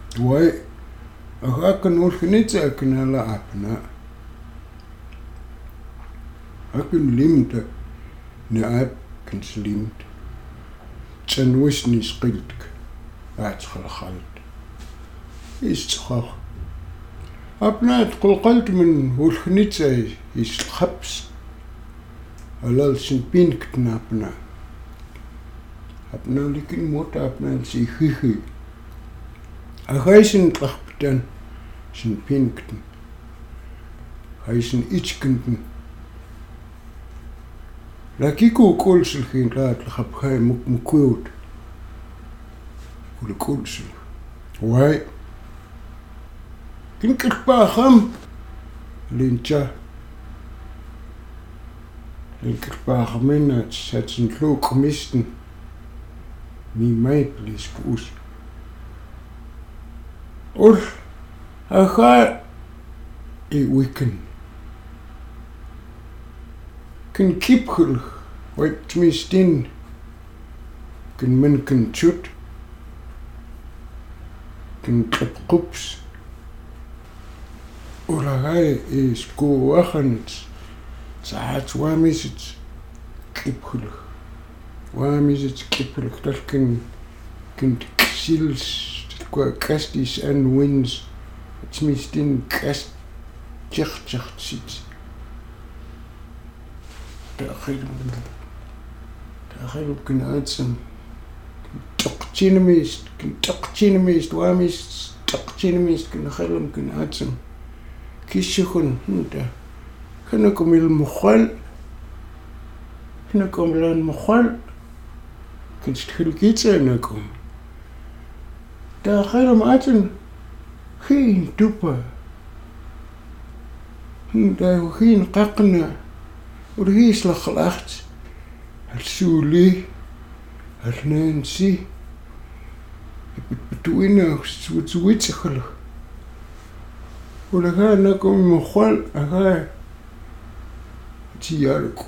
Wai, akan ulkinitsa akan ala apna. Akan limta ne ap kan slimt. Tsanwis ni skiltk. Aatskhalkhalt. Istkha. Apna tqulqalt min ulkinitsa iskhabs. Alal sinpinkt napna. Apna likin mota apna si hihi. Agaisin tlakhptan sinpinkten. Agaisin itchkenten. Lakiku kulsilkin laat lakhabkhai mukmukuut. Kulkulsil. Wai. Kinkirpaaham. Lincha. Linkirpaahamina satsin luukmisten. Mi maiplis puus. Aga I weekend. Kan kipkhul. Wait mistin. Kan men kan chut. Kan klapkups. Uragai is go wachans. Saat wamisits kipkhul. Wamisits kipkhul. Dat kan ksils. Qua kastis and winds. It's mistin kast. Tjacht sits. Dakhil kan uitsen. Tokchinemist, wamis tokchinemist kan khalam kan uitsen. Kishukun da. Kanakom il mukhal. Kanakom lan mukhal. Kan stil kitsa nakom. Da khalam uitsen. Geen dupa. Da geen qaqna. Urhis la khalacht. Al-Suli, Al-Nancy, between switchel. Ulaga nakom mukhal aga tiarku.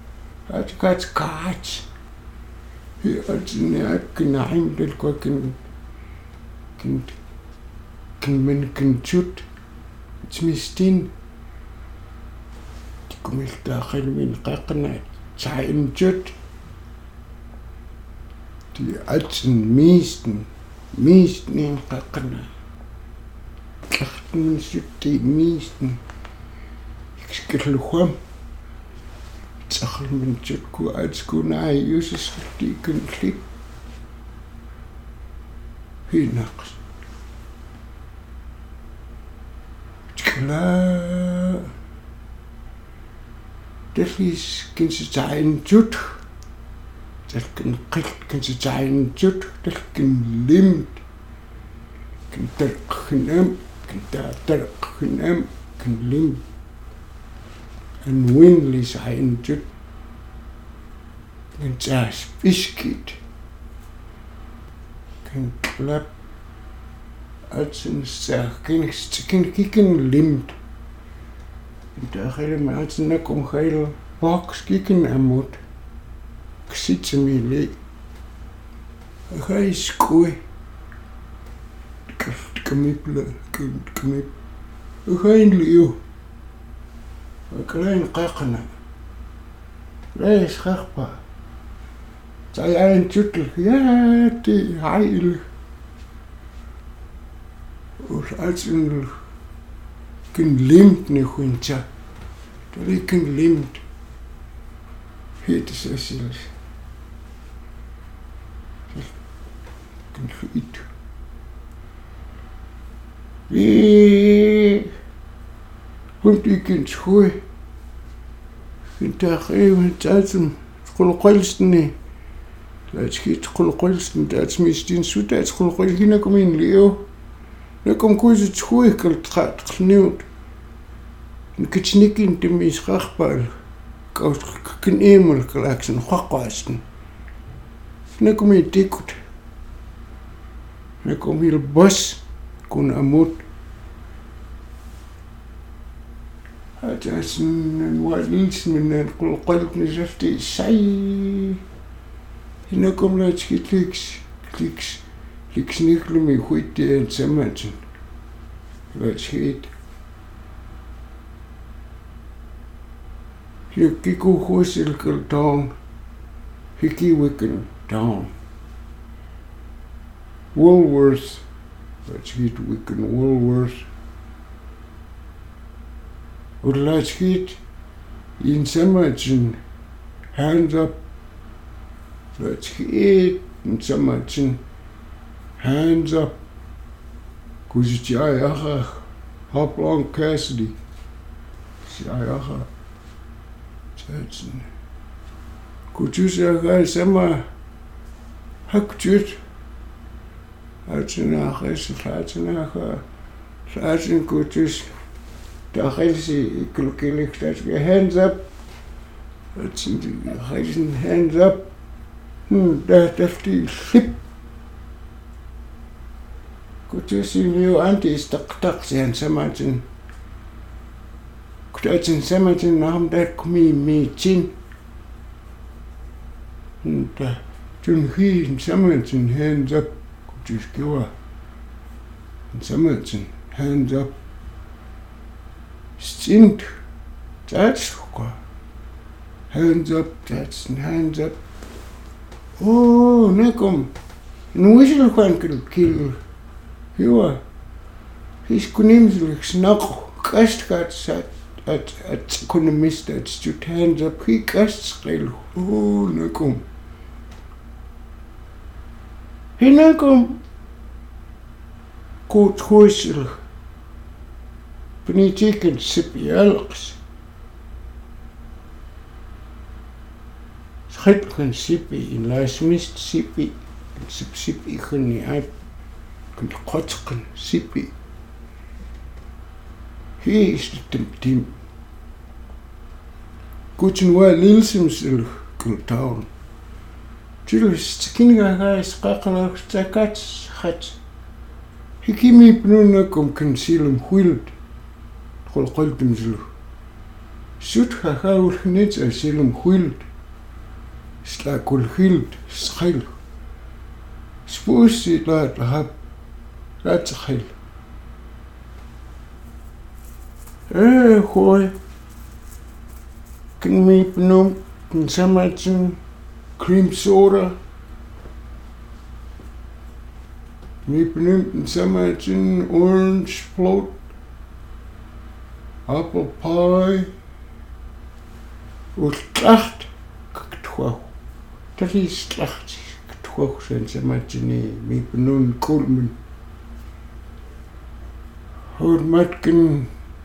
At. He atneat kana indel ko kan men kan chut. It's mistin. Kumil dakhil min qaqna. Zijn chut. Die atsen meesten in qaqna. Klachten chut die meesten. Ik skirluham. Tsakhl min chut ku atsku na yuses die kan klip. Hinaks. Kla. Dat is kan ze zijn chut. Dat kan ze zijn chut. Dat kan limt. Kan tergnem. Kan limt. En winli zijn chut. Kan zaas biscuit. Kan klap. Uit zijn zaag. Kan kieken limt. Da khayl uit nakom khayl box kiken amot ksitsemile khay skoi kamiple kamip khayn liu klein qaqna lees khaqpa tay ein chutel yati hayl als in kan limt ni khuncha dat kan limt het is essels kan eet want ik kan schooi dag even taten qulqalstni dat schiet qulqalstni dat mistin sutat qulqal hina kom in leo nakom kuzi schooi kalt khniut Kitchnikin to me schachbal. Kan emel klaxen khaqasten. Nakom je tikut. Nakom heel bos kon amut. Het is een wadins met qulqalk nizafti say. Nakom laat kliks. Liksniklumi huitti en samansin. Let's hit. Hikiku huisilkal town. Hiki Wicken town. Woolworth. Let's hit Wicken Woolworth. Let's hit in samansin. Hands up. Let's hit in samansin. Hands up. Kuzichiayaha. Hoplong Cassidy. Chiayaha. Chatsin. Kuchusaga sama. Hakchut. Hatsinaha. Hatsinaha. Hatsin kuchus. Dahelsi ikulkilik. Hands up. Hatsin hands up. That's the hip. Kutusi new anti stuck and samatin. Kutachin samatin nam that kumi me chin. Tun he and samatin hands up. Kutus kiwa. And samatin hands up. Stint. That's what. Hands up. That's hands up. Oh, nekom. En whistle kwan kill. Hiwa. His kunimslik snakko. Kastkats at economist at stood hands up. He casts rail. Oh, nekom. He nekom. Coach whistle. Penny chicken sippy elks. Schitken sippy in last mist sippy. Sippy honey uit. Kotsken sippy. He is the team. Kuchen wa lilsimsil kultown. Chilus kinga skakala zakats hat. He kimi pnuna kom concealum wild. Holkoltum zulu. Sut haul nits a silum wild. Slakul hild schil. Spoos laat hab. That's a hill. Hoy. Can me pnum, can samatin, cream soda. Me pnum, can samatin, orange float, apple pie. Slacht, ktoo. Dat is slacht. Ktoo zijn samatin, me pnum, kulmen. Hoor matken.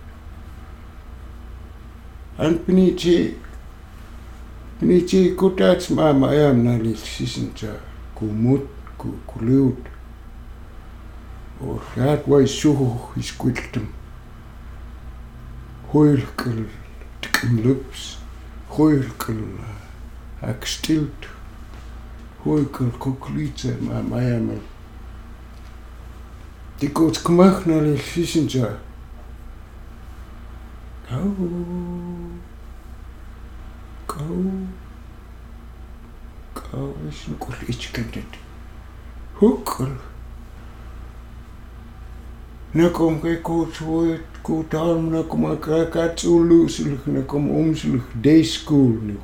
En peniche kutats mama ayam nali sisincha kumut kulut. Or that way so is quiltum. Hoilkel tikum lips. Hoilkel akstilt. Hoilkel kuklitze mama ayam. Die koets kumach nali sisincha. Go, is een kooltje kent het. Hoekel. Na kom kijk koets woord, koet arm, na kom akkakat zo looselig, na kom omselig, day school nu.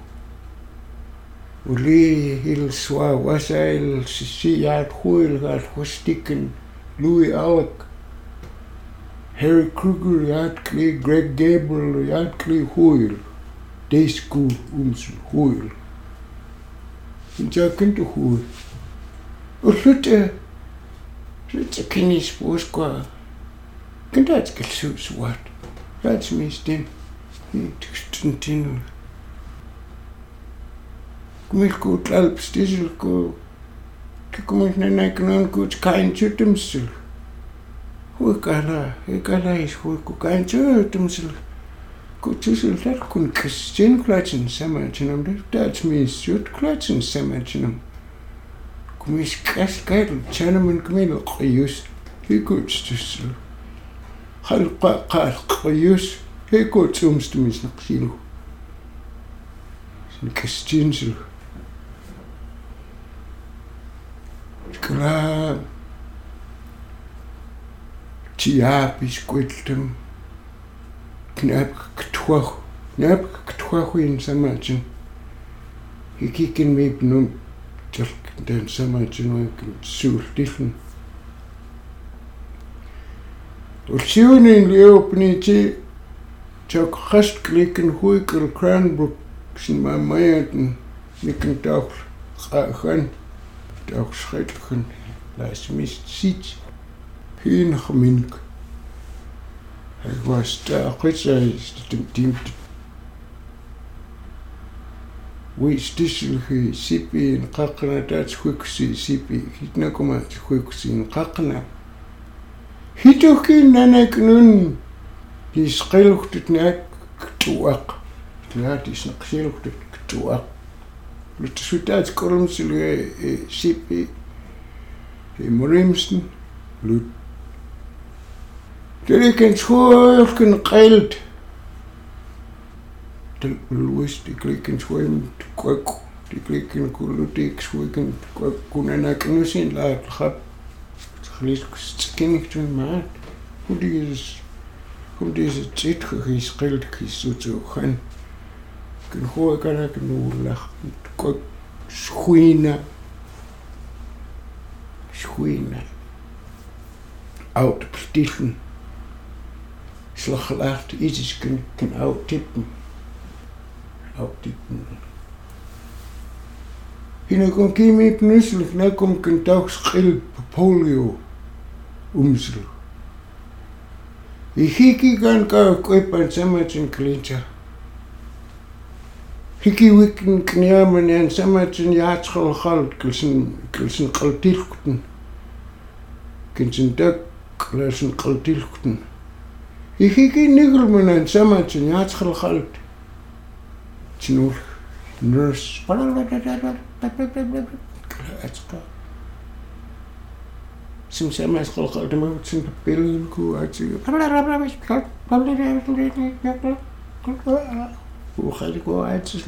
Olie heel zwaar, was hij, zie het goeil gaat verstikken, Louis Alec. Harry Kruger, je had klee, Greg Gabriel, je had klee hoil. Day school, hoil. En jij kunt toch hoil. Of lutte kennis boos qua. Kunt dat zo zwart. Dat is meestal. Niet stunten. Kom ik goed help, stiesel ko. Kom ik naar een goed kein chutumsel. Hoe kala is hoe kein chutumsel. Kutusel dat kun Christian klatschen samen, dat means jut klatschen samen. Kom is kaskadel, chanaman kmil qiyus, he kutusel. Halqa qiyus, he kutsumstumis naqsilu. Sin Christiansel. Kla tiapis kuiltam knap ktwahuin samachin hikikin mipnum den samachin wakin suultiln ulsiunin liopniti chok khast kliken huikel Cranbrook sin mamayaten miken tauch khan tauch schreitchen las mist sit hin gemink ik was daar tim wis tisselge sipi in qaqna tats huksi sipi hitna koma huksi in qaqna hitokin nanak nun is qeluchtet nak tuaq laat is nak qeluchtet tuaq lut sutat kolmsilge sipi morimsten lut Deliken schoolken qeilt de luist die klikken schoen kwak die klikken kulutik schoen kwak kunana knusin laat gap gelees skinig doen maar hoe die is het zit geschild zo gaan kan hoor kan ik nu lag kwak schoena oud stiffen slaggelaagd iets kan oud tippen. Hina kon kimi pnuselig na kom kan toch schil polio umsel. Hiki kan ka koipan samachin klincha. Hiki wikken kniamen en samachin jaatschal galt kilsen kaltilkten. Kinsen dak klasen kaltilkten. Hiki nigelmen en samachin jaatschal galt. Tjenoer nurse Simsama is gelijk de man zijn pillen koe uit hoe ga ik wel uit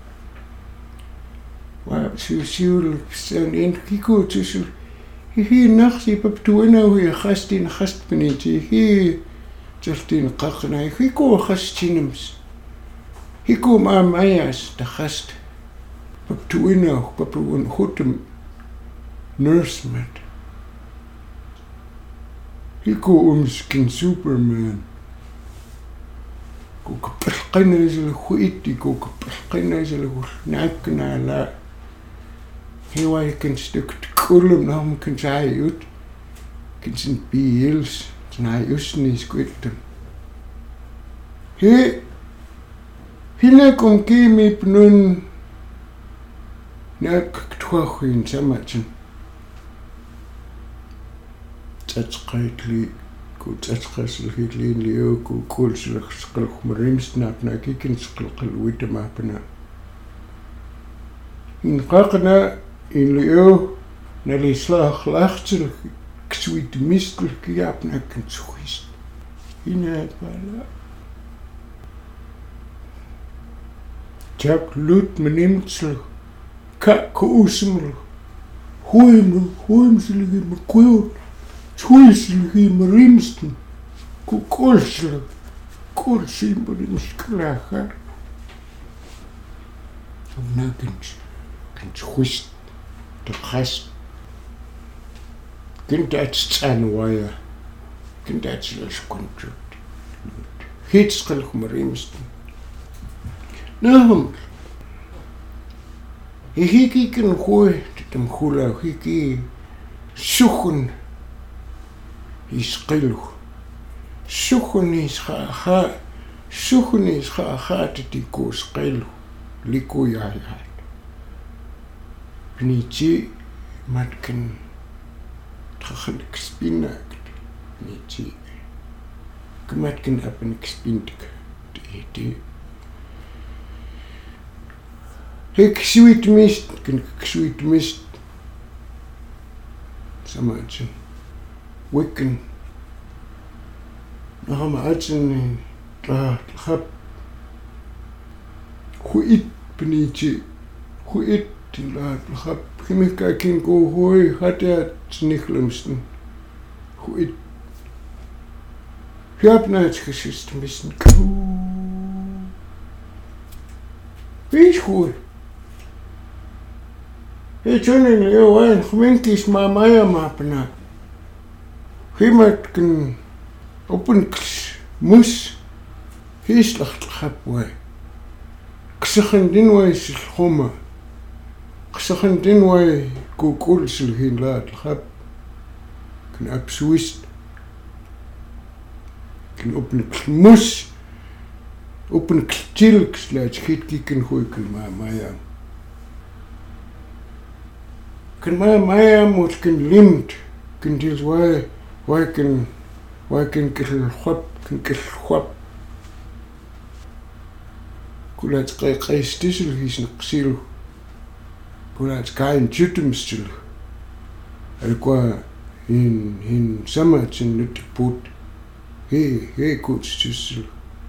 maar zuur zijn in kiko tussen hier nacht je op toe nou je gast in gastbenetje hier just in kakkenai kiko gastinims Hiko mamayas de gast paptuino papuun hutum nursement. Hiko skin Superman. Ko kapalqina isel huiti ko kapalqina isel nakna la. Hiwa kan stuk kulum nam kan sayut. Kan sin bills na usni squittem. Hina kom kimi pnun nak ktwahuin samachin. Tatskaitli ku tatskasilhitli lio ku kulslik skalk marimsnap na kikin skalkal witamapna. In qaqna in lio na li slag lachtel kswit miskel kiapna kan swist. Hina pala Jack lut menimtsel ka kousmel hoemselige me kwil twisselige me rimsten ku kolsel merimsklaga nakens kan twist de gast kind dat stanwaya kind dat selfs contract hitskel me rimsten Nou, hiki kan gooi tem hula hiki suchen is qilug suchen is gaat die koos qilug liko ja Pnichi matken tkhalik spinak pnichi kmatken apen spintik die Ik sweet mist. Samachin. Wicken. Nahama atsin hap. Huit pnichi. Huit hap. Kimika kin go hoi hat er nichlemsten. Huit Hyapnaatskasist missen kuu. Vies goed. Jonin leo ein gemenkis ma maya mapna. Himat kan open mus hislacht gapwe. Ksachen dinway silkhoma. Ksachen dinway kukul silhin laat gap. Kan abswist. Kan open mus. Open tilk slaat schiet kiken goeiken ma maya. Kan maya moet kan limt. Kan dils why kan kil khwap. Kulat qay stisel hisn qsil. Kulat kain jutumstil. Alkwa in samatsin lut put. He kutstisel.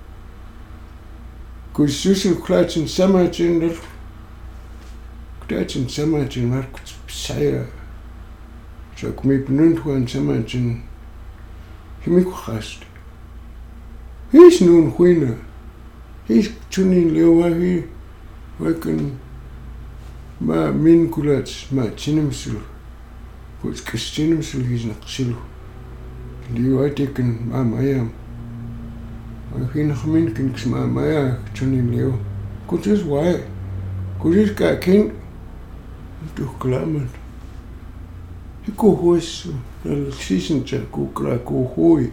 Kutstisel klatsin samatsin klatsin samatsin markuts saya. So ik me benoemd gewoon samatsin. Himik gast. Hij is nu een goeie. Hij is toen in Leeuwarden. Wij kunnen maar min kulats maar chinemsul. Goed chinemsul is nog sil. Leeuwarden kan maar maya. Maar geen gemeen kan ik maar maya toen in Leeuwarden. Goed is waar. Goed is kijken. Toch klaar. Ik hoes al sisentja kukla hoi.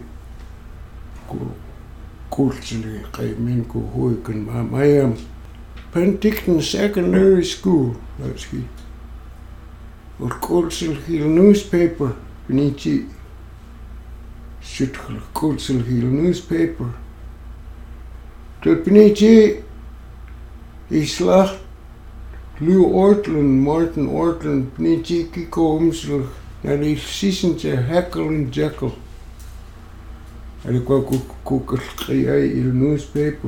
Kultseli kaimin hoi kan maya. Penticton Secondary School. That's he. Or Kultsel Hill newspaper. Benici. Shutkel Kultsel Hill newspaper. Tot Benici is slacht. Lou Ortland, Martin Ortland, Benici Kiko Umsel. Naar die sisentje Heckle en Jekyll. En ik wou koeken in de newspaper.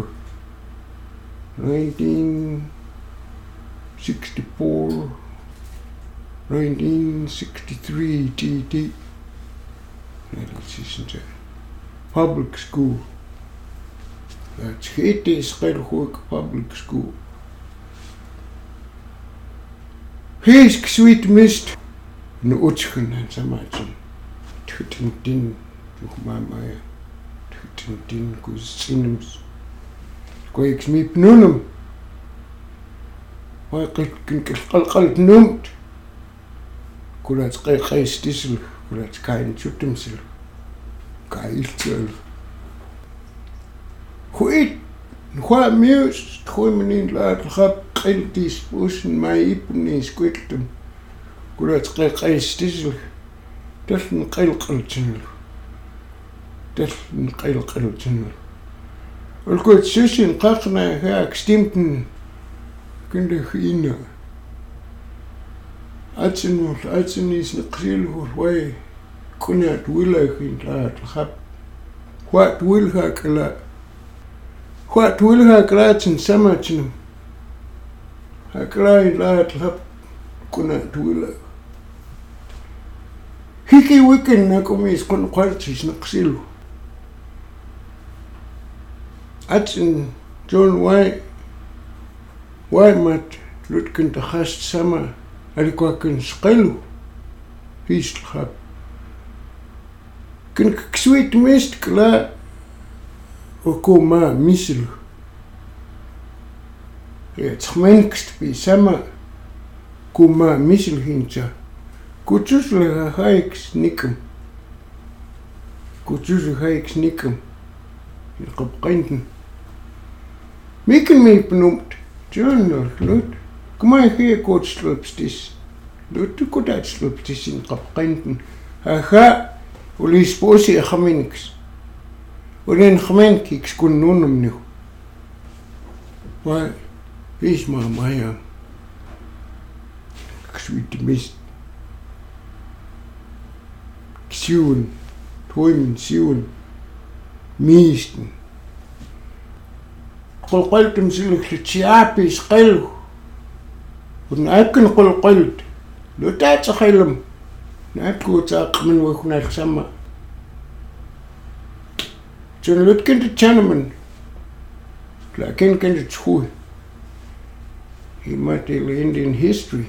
1964, 1963 TT. Nee, dat sisentje. Public school. Het scheet is redelijk public school. Hees sweet mist. No utschen en samatsin. Tütin nog mama. Tütin kusinems. Koiks mi pnunum. Wai qalqal numt. Kulats qay stisel, kulats kain chutumsel. Kailtsel. Huit Hwa mus, gooi me niet laten gap qiltis pusen mai ipni squiltum. Kurat qay stisel. Dat een qilqiltsin. Dat een qilqiltsin. Al goed susin qaqna haak stimten. Kunde khina. Atsin is nqsil hoi. Kunat willig in laat gap. Wat wil hakla. Wat wil haklatsin samachin. Haklai laat gap. Kunat willig. Hiki wikin na komis kon kwartsis nqsil. Atsin John why mat lutkin te gast sama. Alikwa kun sqilu. Hies gap. Kun sweet mist kla. Okoma misel. Het gemenkst bij sama. Koma misel hincha. Kutsusle haiks nikum. Kutsusle haiks nikum. Je kapqinten. Mikken me benoemd. John lut. Kom maar hier kort slupstis. Lut tu kort uitslupstis in kapqinten. Aga. Ulis posi gemenks. Ulen gemenkiks kun nunum nu. Maar is maar maya. Sweet mist. Xiun. Toimen xiun. Misten. Qulqaltum siluk tsiapi sqilu. Unakin qulqalt. Lutat sqilum. Nakku taq min wakuna sama. John Lutkin de Chanaman. Lakin kan het school. He might in Indian history.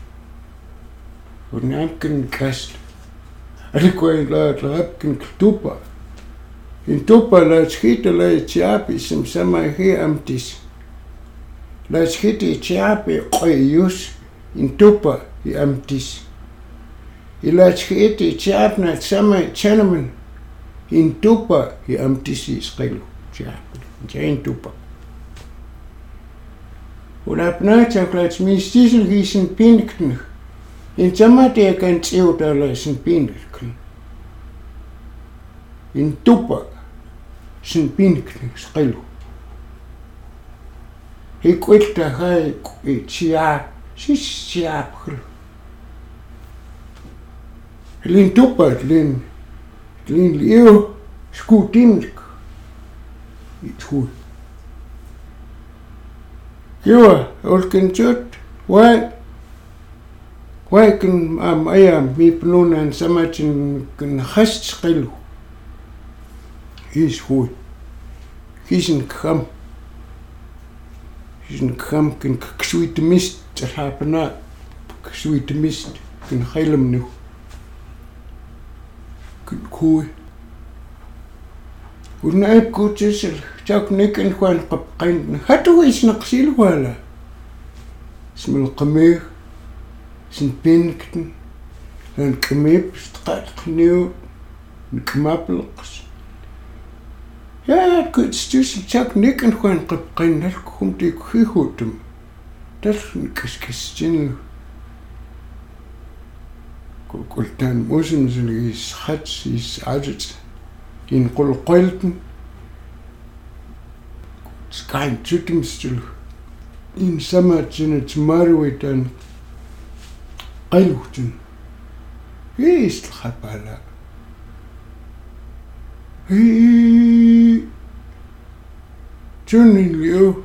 Voor namken kast. Ik kwam laat kan tupa. In tupa laat schieten laat chapi sem sama he amtis. Laat schieten chapi oyus in tupa he amtis. He laat schieten chap na sama Chanaman. In tupa he amtis is qilo chapi. In tupa. Und ab nachher mis diesen riesen Pinken. In Sommer der ganz eudalesen Pinken. In Tupa sind Pinken schrill. Ik weet dat hij iets ja, sis jaapgel. Lin Tupa, lin leo, scootink. Iets goed. Ja, als kan zut, why kan mi penonan samachin kan gast schil. Is goed. Kiezen kam kan ksweet mist te hapena. Ksweet mist kan helm nu. Kan koe. Und ein gutes Tag nicht in Juan Kapkain. Hat du is naqsil wala. Ism al-qamir. Sin pinkten. Lan qamib stqat qniu. Nkmablqs. Ja, gutes Tag nicht in Juan Kapkain. Das kommt die Kühutum. Das kiskistin. Kultan Muslims is khats is ajit. In Kolkolten. Kein Züttemstil. In Samachin Marwitan. Qailutin. Ist Khapala. Junin Leo.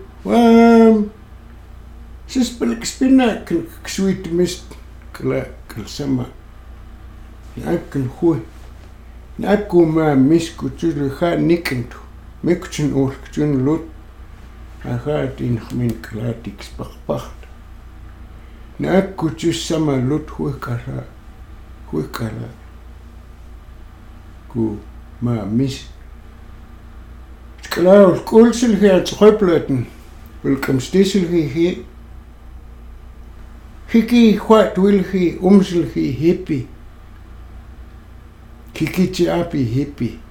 Sispel Spinak sweet mist. Kalsama. Yakan Hui. Nakuma miskutul ha nikent. Mekchen orkchen lot. Gaat in min klatik spachpacht. Nakutus sama lot huikara. Ku ma mis. Klaus kulsel gaat schopletten. Welkom stissel hier. Hiki wat wil hi omsel hi hippie. Kiki api hippie.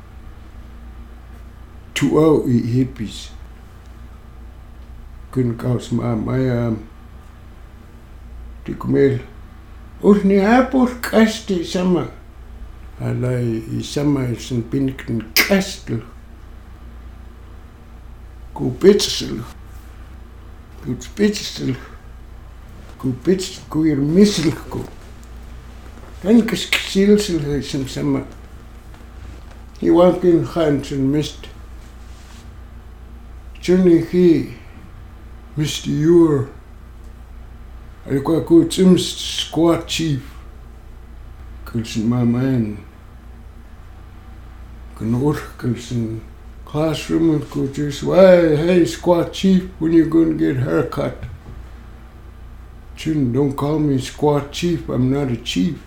Tuau I hippies. Kun kaus maya tikumel. Usni apur kasti sama. Alai I sama isin pinken kastel. Ku pitsel. Ku ir missel ku. Dan kisilsel isin sama. He walked in hands and missed. Johnny he, Mr. Ure. I got good squad chief. Kulsen my man. Kulsen classroom and could just, why, hey, squad chief, when you gonna get haircut? Chin, don't call me squad chief, I'm not a chief.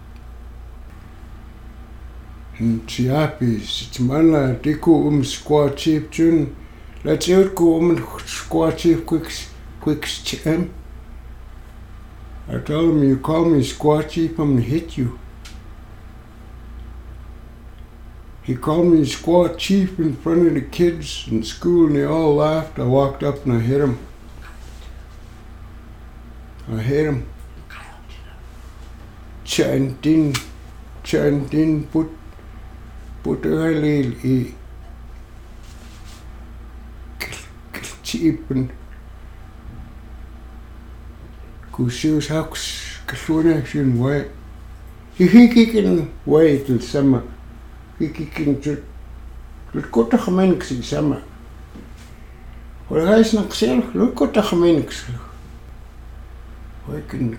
And Chiapis, it's manla, diko squad chief, Jun. Let's go squad chief quick cham. I told him, you call me squad chief, I'm gonna hit you. He called me squad chief in front of the kids in school and they all laughed. I walked up and I hit him. Chanting, put early cheap and Kusius Hawks Kasuanaction way. He can wait till summer. He can look at the Gemenix in summer. Well, I is not self, look at the Gemenix. I can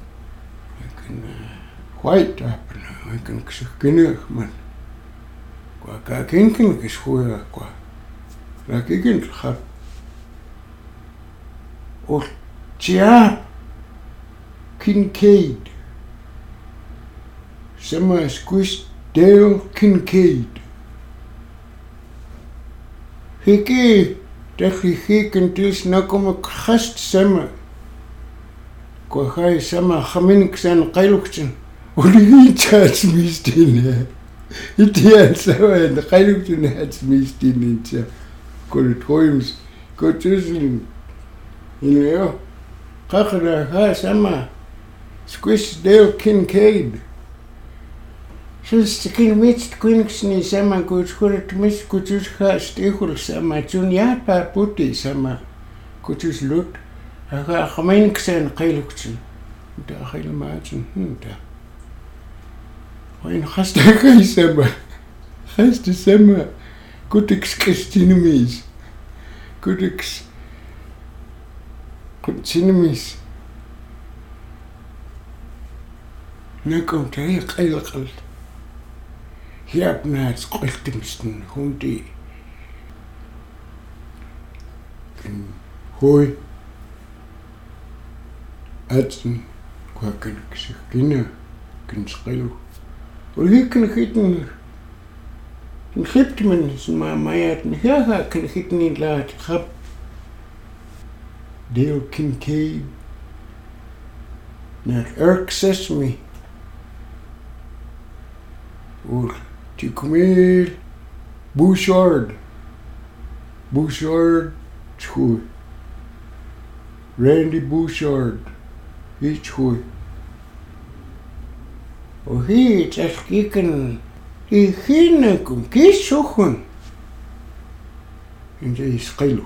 white up, I can skin man. Qua kakinkin kishuya qua. Rakikin khap. Or Chiap Kincaid. Sama squish Dale Kincaid. Hiki dachi hiken tis nakoma khast sama. Qua khai sama khaminxan qailukchin. Uli chats mistin. Itian sama and qailukchin hats mistin incha. Kol toims go tusin. Inyo qaqra ha sama squish Dale Kincaid. Just kin mit quinxni sama kuchur tmis kuchus ha stehul sama junya pa puti sama kuchus lut ha khaminxen qailukchin da khil maachin da wain khasta kai sama kutix Christinemis kutix Continumis نكم طريق أي القلب يا بنات قلت مستن هوندي كن هوي أتن كواكن كسكينة كن سقيلو وهي كن خيتن نخبت من اسمها مايات نهاها كن خيتني لا تخب Dale Kincaid, not Irk Sesame, or Tikumil Bouchard, Chue, Randy Bouchard, Chue. Oh, he just kicking, he hinnakum, kissuchen, in the skilo.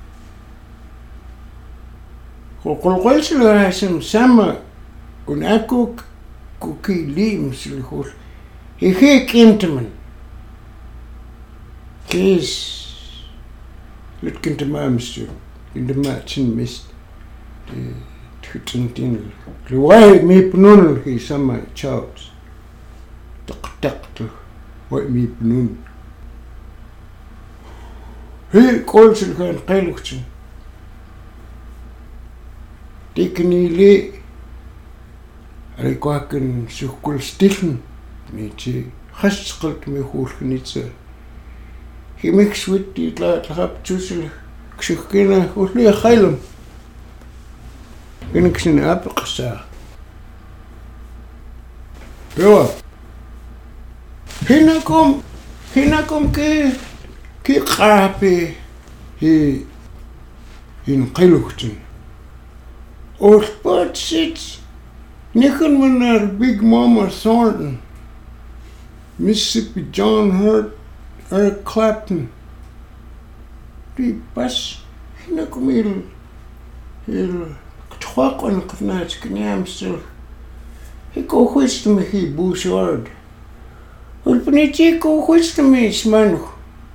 وقل سلو هاسم سما ونأكوك كوكي ليم سلو هيك انتمن كيس لتكنت ما مستو عندما تنمست تختنتين لواي ميبنون هي سما تشاوز تقتقت واي ميبنون هي قول سلو كان قيلوكتن Tekeni le rekwaken sukul stichen nitsi khasqalt me khulnitsa himix wit dit la hab tsusil kshkena khuli khailum binxin apqsa Pewa hinakom ki qape hi in qiluktin Or spot sits Nichen when our Big Mama Thornton, Mississippi John Hurt, Eric Clapton. Die bus, Nikom il twak on knats knyamsel. He go whist me he Bouchard. Or peniti go whist me smanu.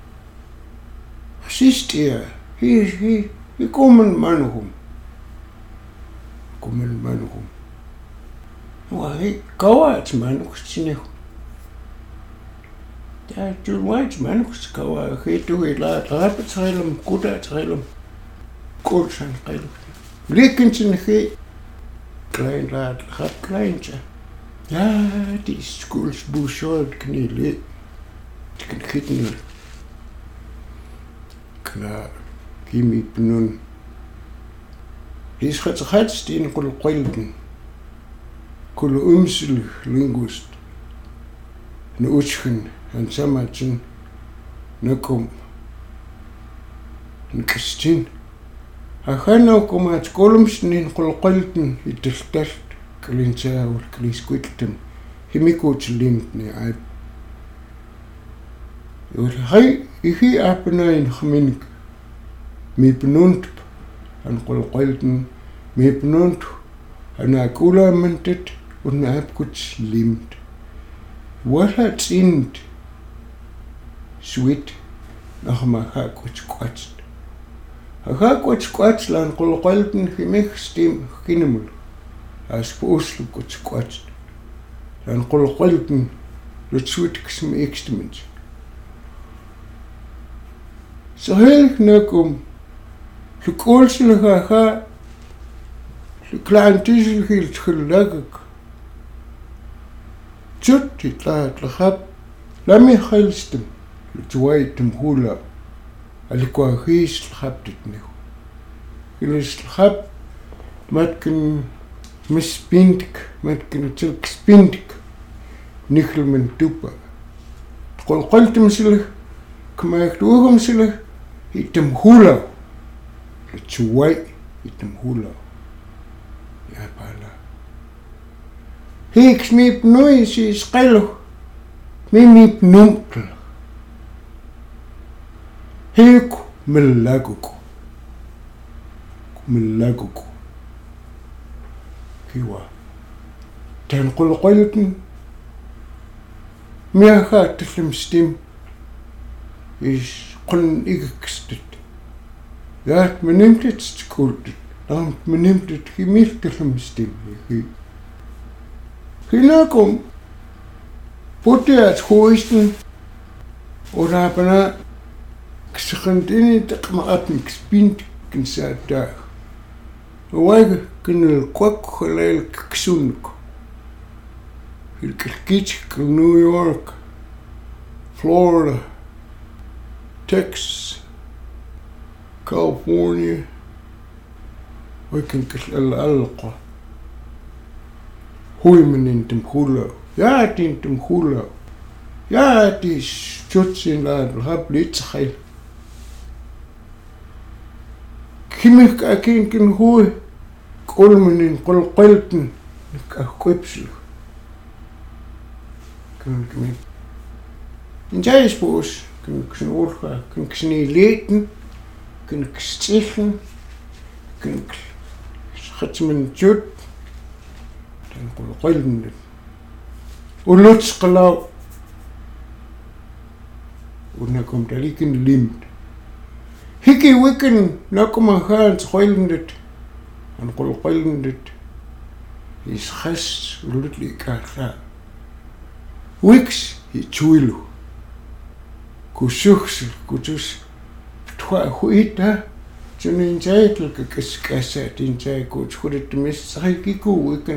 Sister, he komen manhum. Komen manhum. Why, go out, man, Christine. Ja, du weißt, man, go out, he do it like rabbits, Halem, good at Halem. Good son, Halem. Lickinson, he klein lad, rat kleintje. Ja, die schools Bouchard knie kan gieten. Klaar, gimme benun. Hij schat zich uitstien, kon kwelden. Kul umsel lingust na uchen an samachin nakom nkistin akhana komat kolumsnin qolqaltin itiltalt klinsa ul klisquilten himikuch limtni ai ul hay ihi apnain khmink mipnunt an qolqaltin mipnunt ana kula mentet und abkutsch limt. Was hat's in sweet nach ma hakutsch quatscht. Hakutsch quatscht lan qolqalten himich stim kinemul. As poslu kutsch quatscht. Lan qolqalten lut sweet ksm extement. så helt nakum lukulsulaha luklantisil hiltkhulagak chutti tlatlahap lami khalstum lutuaitum hula alikwaahis lhaptitnihu ilis lhap matkin mispintik matkin tilkspintik nihlmen tupa qolqaltum sila kmaaktuhum sila itum hula lutuai itum hula ya pala hiks mip nois is qalo mip numtl hiku millaguku kiwa tan qolqaltum miaha tlim stim is qun ikstit ja menimt het skuld dan menimt het gemir tlim stim hinakom potiat hoisten ora bana kskhantini tqmaatnik spint kinsata wag kinel kwak khalel ksunuk Kilkich, New York, Florida, Texas, California, ويمكن الألقى هو من انتم خلا ياتي انتم خلا ياتي شوتسين لا الهب ليتخيل كيمك أكين كن هو كل من كل قلتن كأكوبسل كن جايز بوش كن كسنورخا كن كسني ليتن كن كستيخن كن خدت من جود تنقل قلبن ولوتس قلاو ونكم تليكن ليمت هيكي ويكن نكم هان تخيلندت نقول قلندت يسخس ولوت لي كارثا ويكس يتويلو كوشوخس كوتوس توا خويتا جنين جايت لك كسكاسات جاي كوتش خدت مس هيكي كو ويكن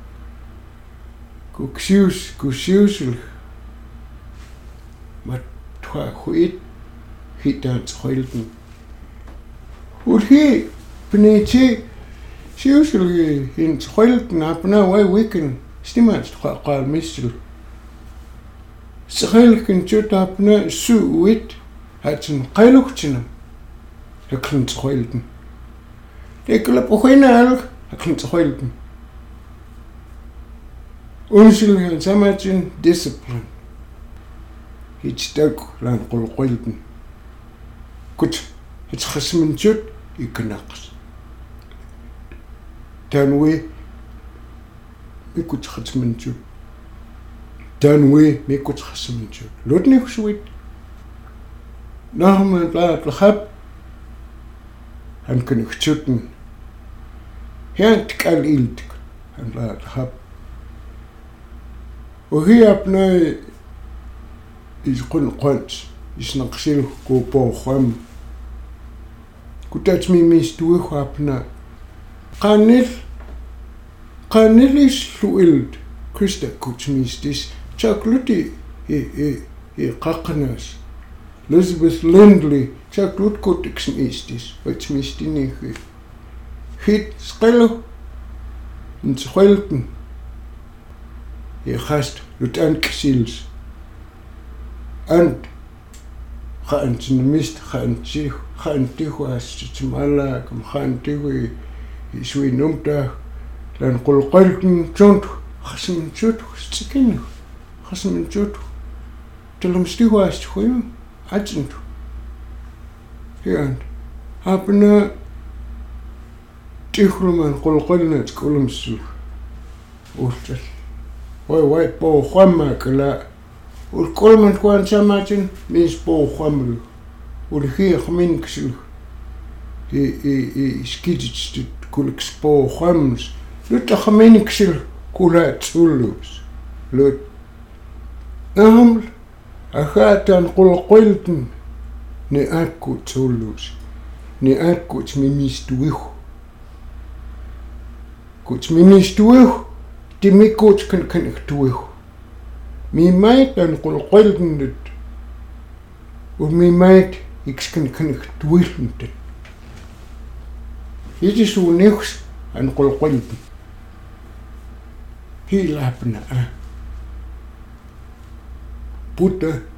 كوشيوس ما توا خويت هيتان تخيلتن وهي بنيتي شيوسل هين تخيلتن عبنا واي ويكن استمعت قال مثل سخيل كنت عبنا سويت هاتن قيلوكتنا هكلن تخيلتن لكن بخينا هكلن تخيلتن ونسل هين سماتن ديسبلين هيتشتاكو لان قل قيلتن كنت هتخص من جد يكناقص تانوي ميكو تخص من جد تانوي ميكو تخص من جد لوتني خشويت نهم لا الخاب هنكن خشوتن هان تكال إلتك هن لا الخاب وهي أبناء يقول قنص يسنقشيل كوبو خام كنت ميستوي خابنا قانيل سويلد كريستا كنت ميستيس شاكلوتي قاقناس لزبث ليندلي شاكلوت كوتكس ميستيس ويتس ميستيني هيت سقلو نسخيلتن خاست لوتان كسيلز أنت خانت نمست خانتيخو هستمالا كم خانتيخو يسوي نمتا لان قل قلتن جونتو خسمن جوتو ستكينو خسمن جوتو تلمستيخو هستخويم عجنتو هي أنت هابنا تيخلو من قل قلنا تكولم السوف قلت واي بو خمك لا والكل من كوان سماتن ميس بو خمر والخي خمين كسل سكيدت كل كسبو خمس لوتا خمين كسل كلها تسولوس لوت أهم أخاتن قل قلتن ne akkut sollus, ne akkut mimistuihu. Kuts mimistuihu, timikuts kan iktuihu. Mi mait an qulqilndet, mi mait ikskan iktuilndet. Iti suuniks an qulqilndet. Hilapna. Puta